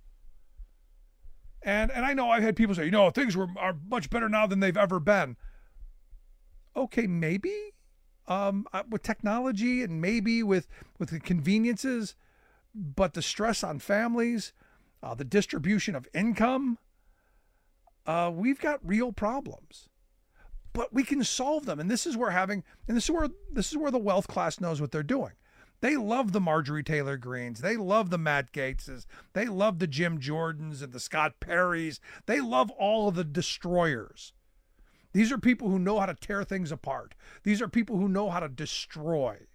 And I know I've had people say, things are much better now than they've ever been. Okay, maybe with technology and maybe with the conveniences, but the stress on families, the distribution of income, we've got real problems. But we can solve them, and this is where the wealth class knows what they're doing. They love the Marjorie Taylor Greens. They love the Matt Gaetzes. They love the Jim Jordans and the Scott Perrys. They love all of the destroyers. These are people who know how to tear things apart. These are people who know how to destroy.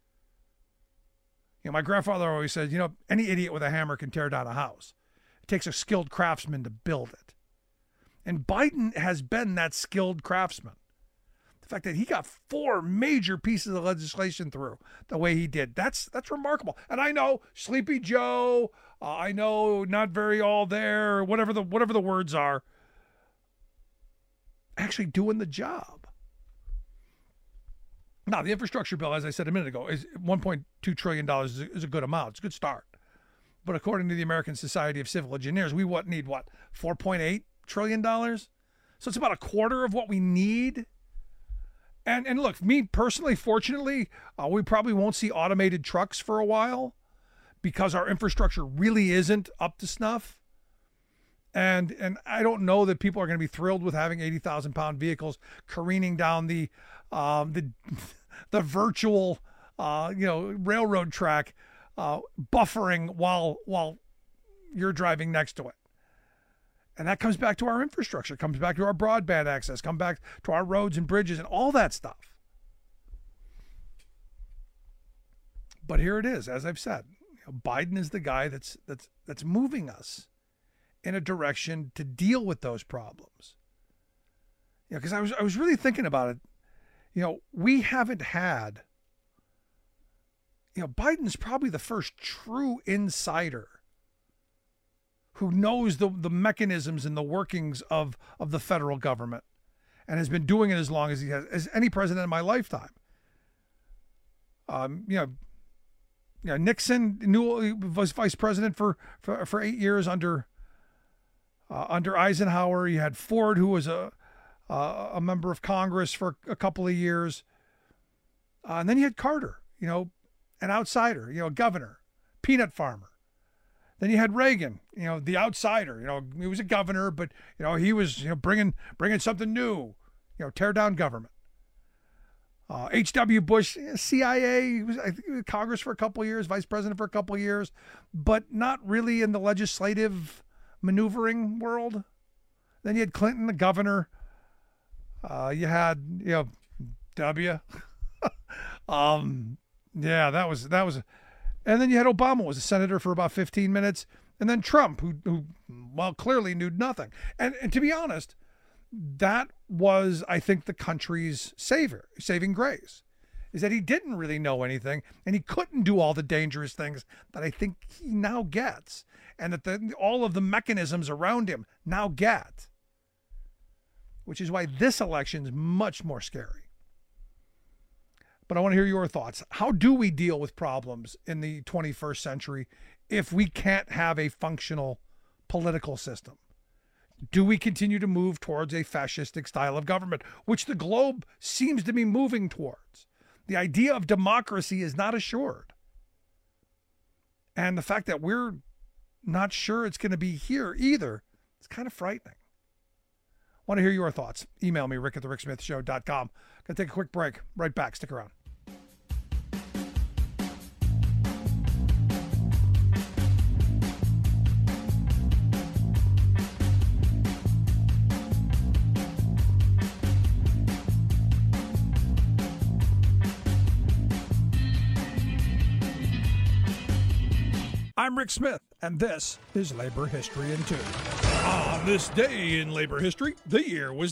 My grandfather always said, any idiot with a hammer can tear down a house. It takes a skilled craftsman to build it. And Biden has been that skilled craftsman. The fact that he got 4 major pieces of legislation through the way he did, that's remarkable. And I know Sleepy Joe, I know not very all there, whatever the words are, actually doing the job. Now, the infrastructure bill, as I said a minute ago, is $1.2 trillion is a good amount. It's a good start. But according to the American Society of Civil Engineers, we need $4.8 trillion? So it's about a quarter of what we need. And look, me personally, fortunately, we probably won't see automated trucks for a while because our infrastructure really isn't up to snuff. And I don't know that people are going to be thrilled with having 80,000-pound vehicles careening down the virtual railroad track, buffering while you're driving next to it. And that comes back to our infrastructure, comes back to our broadband access, comes back to our roads and bridges and all that stuff. But here it is, as I've said, Biden is the guy that's moving us in a direction to deal with those problems. Because I was really thinking about it. We haven't had. Biden's probably the first true insider who knows the mechanisms and the workings of the federal government, and has been doing it as long as he has, as any president in my lifetime. Nixon was vice president for 8 years under Eisenhower. You had Ford, who was a member of Congress for a couple of years, and then you had Carter, an outsider, a governor, peanut farmer. Then you had Reagan, the outsider. He was a governor, but he was bringing something new, tear down government. H.W. Bush, CIA, he was Congress for a couple of years, vice president for a couple of years, but not really in the legislative maneuvering world. Then you had Clinton, the governor. You had W. Yeah, that was, and then you had Obama was a senator for about 15 minutes, and then Trump, who clearly knew nothing. And to be honest, that was, I think, the country's saving grace, is that he didn't really know anything, and he couldn't do all the dangerous things that I think he now gets, and that all of the mechanisms around him now get, which is why this election is much more scary. But I want to hear your thoughts. How do we deal with problems in the 21st century if we can't have a functional political system? Do we continue to move towards a fascistic style of government, which the globe seems to be moving towards? The idea of democracy is not assured. And the fact that we're not sure it's going to be here either, it's kind of frightening. I want to hear your thoughts. Email me, rick@thericksmithshow.com. Going to take a quick break. Right back. Stick around. I'm Rick Smith, and this is Labor History in 2. On this day in labor history, the year was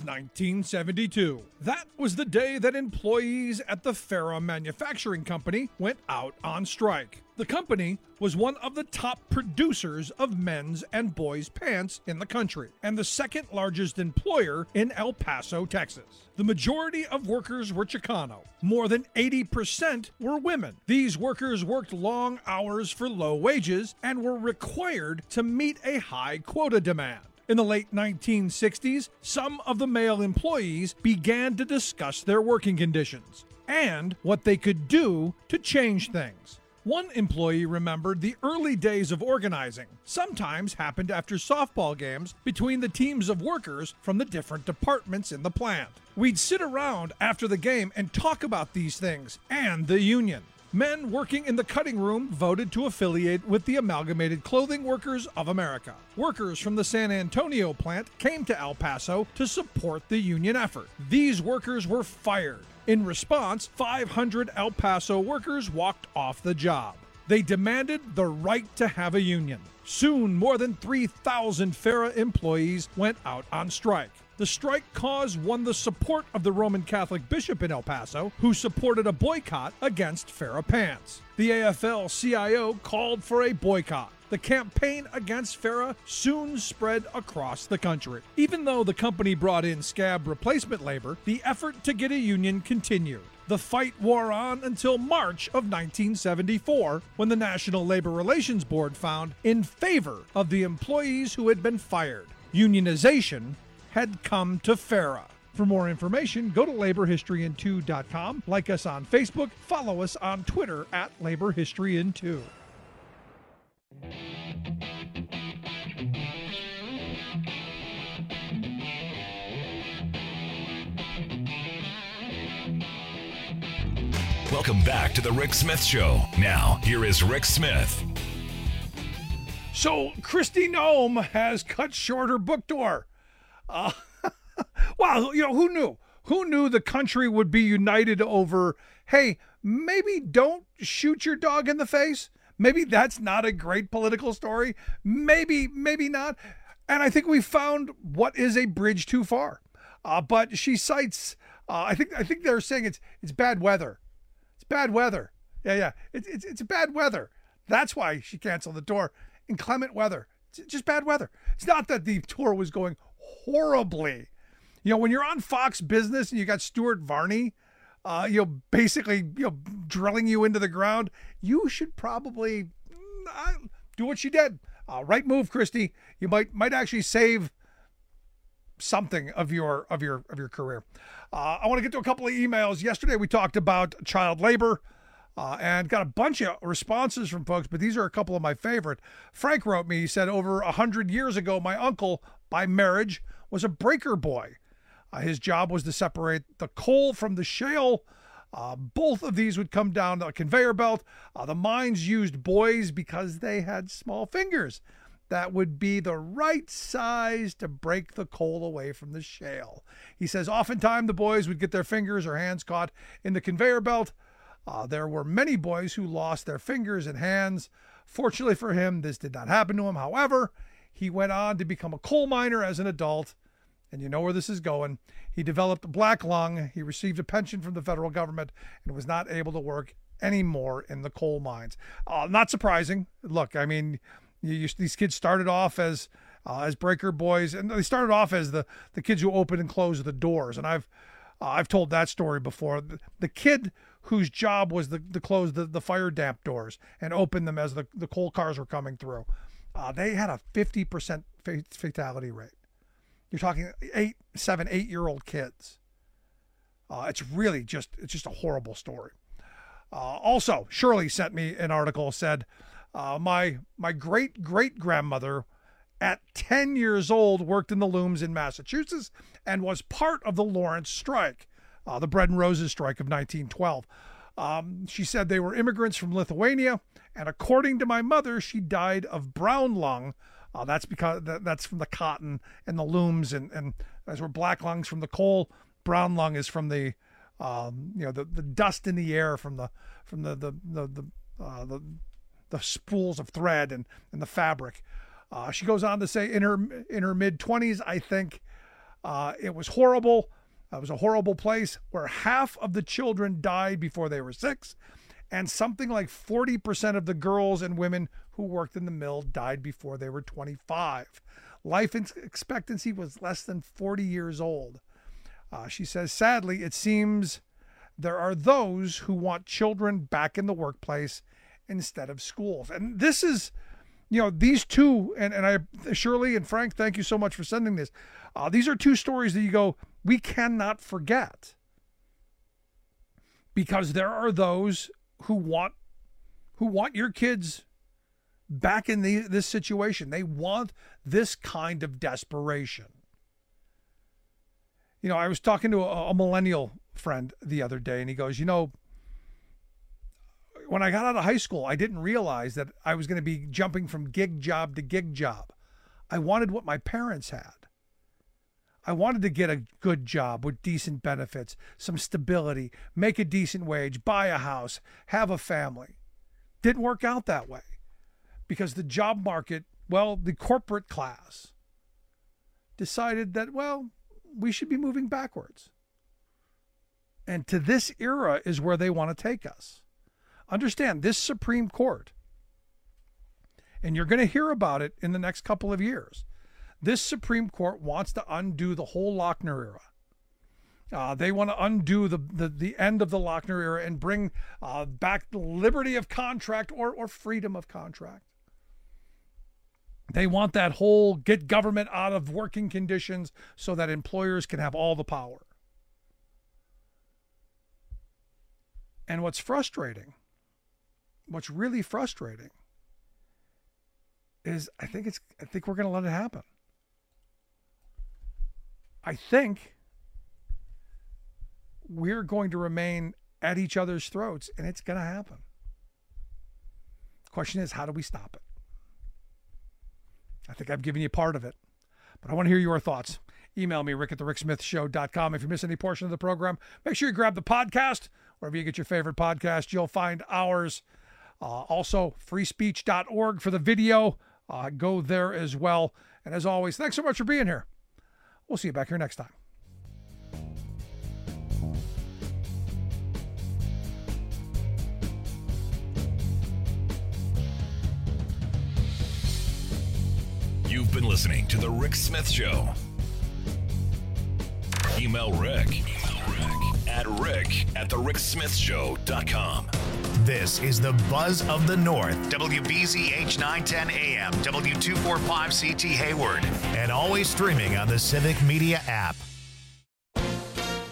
1972. That was the day that employees at the Farrah Manufacturing Company went out on strike. The company was one of the top producers of men's and boys' pants in the country, and the second largest employer in El Paso, Texas. The majority of workers were Chicano. More than 80% were women. These workers worked long hours for low wages and were required to meet a high quota demand. In the late 1960s, some of the male employees began to discuss their working conditions and what they could do to change things. One employee remembered the early days of organizing sometimes happened after softball games between the teams of workers from the different departments in the plant. We'd sit around after the game and talk about these things and the union. Men working in the cutting room voted to affiliate with the Amalgamated Clothing Workers of America. Workers from the San Antonio plant came to El Paso to support the union effort. These workers were fired. In response, 500 El Paso workers walked off the job. They demanded the right to have a union. Soon, more than 3,000 Farrah employees went out on strike. The strike cause won the support of the Roman Catholic bishop in El Paso, who supported a boycott against Farrah pants. The AFL-CIO called for a boycott. The campaign against Farrah soon spread across the country. Even though the company brought in scab replacement labor, the effort to get a union continued. The fight wore on until March of 1974, when the National Labor Relations Board found in favor of the employees who had been fired. Unionization had come to Farrah. For more information, go to laborhistoryin2.com, like us on Facebook, follow us on Twitter @laborhistoryin2. Welcome back to the Rick Smith Show. Now, here is Rick Smith. So, Kristi Noem has cut short her book tour. Wow, who knew? Who knew the country would be united over, hey, maybe don't shoot your dog in the face? Maybe that's not a great political story. Maybe not. And I think we found what is a bridge too far. But she cites, I think they're saying it's bad weather. It's bad weather. Yeah. It's bad weather. That's why she canceled the tour. Inclement weather. It's just bad weather. It's not that the tour was going horribly. When you're on Fox Business and you got Stuart Varney, basically, drilling you into the ground, you should probably do what she did. Right move, Christy. You might actually save something of your career. I want to get to a couple of emails. Yesterday we talked about child labor and got a bunch of responses from folks, but these are a couple of my favorite. Frank wrote me. He said, over 100 years ago, my uncle, by marriage, was a breaker boy. His job was to separate the coal from the shale. Both of these would come down a conveyor belt. The mines used boys because they had small fingers. That would be the right size to break the coal away from the shale. He says, oftentimes the boys would get their fingers or hands caught in the conveyor belt. There were many boys who lost their fingers and hands. Fortunately for him, this did not happen to him. However, he went on to become a coal miner as an adult. And you know where this is going. He developed a black lung. He received a pension from the federal government and was not able to work anymore in the coal mines. Not surprising. Look, I mean, these kids started off as breaker boys, and they started off as the kids who open and close the doors. And I've told that story before. The kid whose job was to close the fire damp doors and open them as the coal cars were coming through, they had a 50% fatality rate. You're talking 7, 8-year-old kids. It's just a horrible story. Also, Shirley sent me an article, said, my great-great-grandmother at 10 years old worked in the looms in Massachusetts and was part of the Lawrence strike, the Bread and Roses strike of 1912. She said they were immigrants from Lithuania, and according to my mother, she died of brown lung. That's because that's from the cotton and the looms, and those were black lungs from the coal. Brown lung is from the dust in the air from the spools of thread and the fabric. She goes on to say, in her mid-20s, I think it was horrible. It was a horrible place where half of the children died before they were 6. And something like 40% of the girls and women who worked in the mill died before they were 25. Life expectancy was less than 40 years old. She says, sadly, it seems there are those who want children back in the workplace instead of schools. And this is, these two, and Shirley and Frank, thank you so much for sending this. These are two stories that you go, we cannot forget. Because there are those who want your kids back in this situation. They want this kind of desperation. I was talking to a millennial friend the other day, and he goes, when I got out of high school, I didn't realize that I was going to be jumping from gig job to gig job. I wanted what my parents had. I wanted to get a good job with decent benefits, some stability, make a decent wage, buy a house, have a family. Didn't work out that way because the job market, the corporate class decided that, we should be moving backwards. And to this era is where they want to take us. Understand, this Supreme Court, and you're going to hear about it in the next couple of years, this Supreme Court wants to undo the whole Lochner era. They want to undo the end of the Lochner era and bring back the liberty of contract or freedom of contract. They want that whole get government out of working conditions so that employers can have all the power. And what's really frustrating is I think we're going to let it happen. I think we're going to remain at each other's throats, and it's going to happen. The question is, how do we stop it? I think I've given you part of it, but I want to hear your thoughts. Email me, rick@thericksmithshow.com. If you miss any portion of the program, make sure you grab the podcast. Wherever you get your favorite podcast, you'll find ours. Also, freespeech.org for the video. Go there as well. And as always, thanks so much for being here. We'll see you back here next time. You've been listening to The Rick Smith Show. Email Rick at rick@thericksmithshow.com. This is the Buzz of the North, WBZH 910 AM, W245CT Hayward, and always streaming on the Civic Media app.